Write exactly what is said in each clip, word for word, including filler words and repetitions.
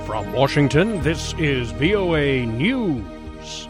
From Washington, this is V O A News.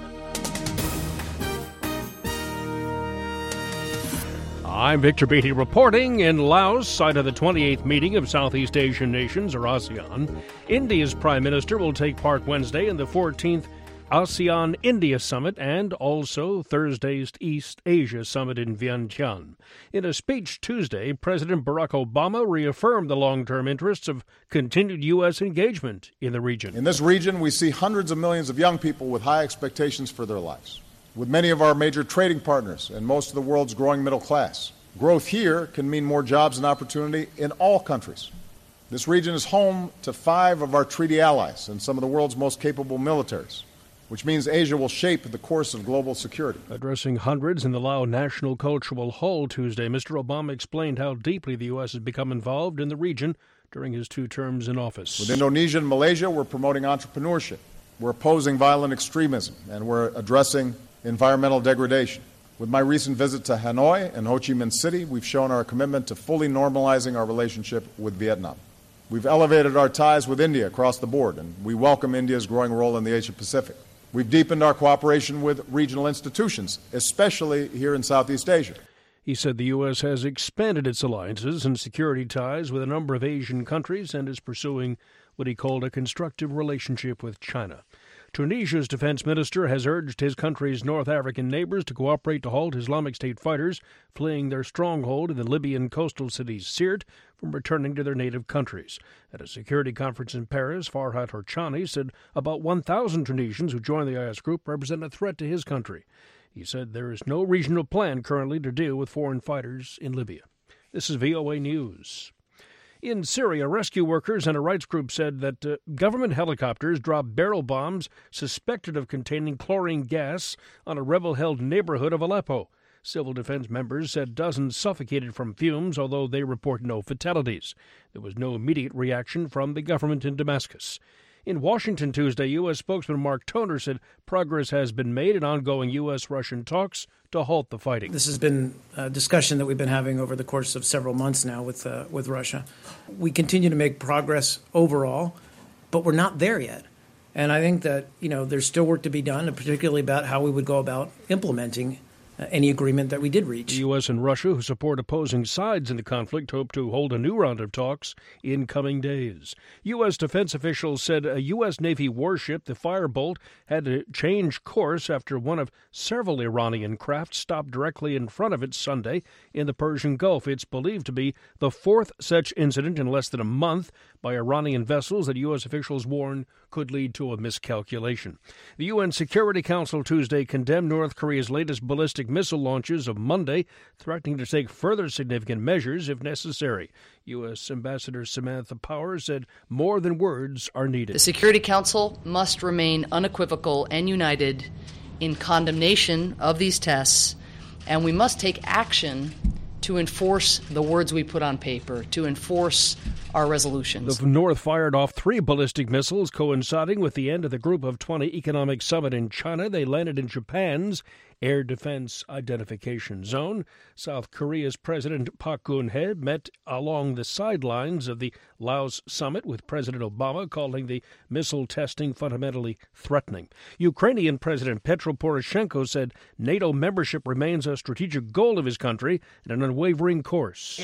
I'm Victor Beatty reporting in Laos, site of the twenty-eighth meeting of Southeast Asian nations, or ASEAN. India's Prime Minister will take part Wednesday in the fourteenth ASEAN-India Summit and also Thursday's East Asia Summit in Vientiane. In a speech Tuesday, President Barack Obama reaffirmed the long-term interests of continued U S engagement in the region. In this region, we see hundreds of millions of young people with high expectations for their lives. With many of our major trading partners and most of the world's growing middle class, growth here can mean more jobs and opportunity in all countries. This region is home to five of our treaty allies and some of the world's most capable militaries, which means Asia will shape the course of global security. Addressing hundreds in the Lao National Cultural Hall Tuesday, Mister Obama explained how deeply the U S has become involved in the region during his two terms in office. With Indonesia and Malaysia, we're promoting entrepreneurship, we're opposing violent extremism, and we're addressing environmental degradation. With my recent visit to Hanoi and Ho Chi Minh City, we've shown our commitment to fully normalizing our relationship with Vietnam. We've elevated our ties with India across the board, and we welcome India's growing role in the Asia-Pacific. We've deepened our cooperation with regional institutions, especially here in Southeast Asia. He said the U S has expanded its alliances and security ties with a number of Asian countries and is pursuing what he called a constructive relationship with China. Tunisia's defense minister has urged his country's North African neighbors to cooperate to halt Islamic State fighters fleeing their stronghold in the Libyan coastal city Sirte from returning to their native countries. At a security conference in Paris, Farhat Horchani said about one thousand Tunisians who joined the I S group represent a threat to his country. He said there is no regional plan currently to deal with foreign fighters in Libya. This is V O A News. In Syria, rescue workers and a rights group said that uh, government helicopters dropped barrel bombs suspected of containing chlorine gas on a rebel-held neighborhood of Aleppo. Civil defense members said dozens suffocated from fumes, although they report no fatalities. There was no immediate reaction from the government in Damascus. In Washington Tuesday, U S spokesman Mark Toner said progress has been made in ongoing U S-Russian talks to halt the fighting. This has been a discussion that we've been having over the course of several months now with uh, with Russia. We continue to make progress overall, but we're not there yet. And I think that, you know, there's still work to be done, and particularly about how we would go about implementing Uh, any agreement that we did reach. The U S and Russia, who support opposing sides in the conflict, hope to hold a new round of talks in coming days. U S defense officials said a U S Navy warship, the Firebolt, had to change course after one of several Iranian craft stopped directly in front of it Sunday in the Persian Gulf. It's believed to be the fourth such incident in less than a month by Iranian vessels that U S officials warn could lead to a miscalculation. The U N Security Council Tuesday condemned North Korea's latest ballistic missile launches of Monday, threatening to take further significant measures if necessary. U S Ambassador Samantha Power said more than words are needed. The Security Council must remain unequivocal and united in condemnation of these tests, and we must take action to enforce the words we put on paper, to enforce our resolutions. The North fired off three ballistic missiles coinciding with the end of the Group of twenty Economic Summit in China. They landed in Japan's Air Defense Identification Zone. South Korea's President Park Geun-hye met along the sidelines of the Laos summit with President Obama, calling the missile testing fundamentally threatening. Ukrainian President Petro Poroshenko said NATO membership remains a strategic goal of his country and an unwavering course.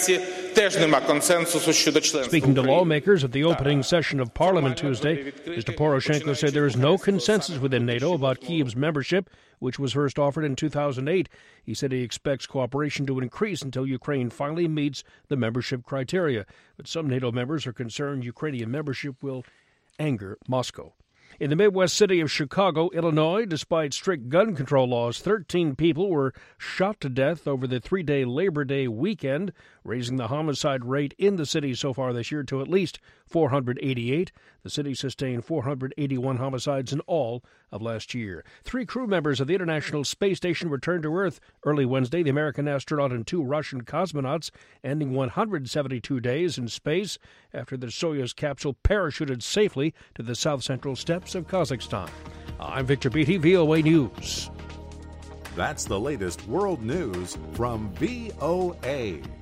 Speaking to lawmakers at the opening session of Parliament Tuesday, Mister Poroshenko said there is no consensus within NATO about Kyiv's membership, which was first offered in two thousand eight. He said he expects cooperation to increase until Ukraine finally meets the membership criteria. But some NATO members are concerned Ukrainian membership will anger Moscow. In the Midwest city of Chicago, Illinois, despite strict gun control laws, thirteen people were shot to death over the three-day Labor Day weekend, raising the homicide rate in the city so far this year to at least four hundred eighty-eight. The city sustained four hundred eighty-one homicides in all of last year. Three crew members of the International Space Station returned to Earth early Wednesday, the American astronaut and two Russian cosmonauts, ending one hundred seventy-two days in space after the Soyuz capsule parachuted safely to the south-central steppes of Kazakhstan. I'm Victor Beatty, V O A News. That's the latest world news from V O A.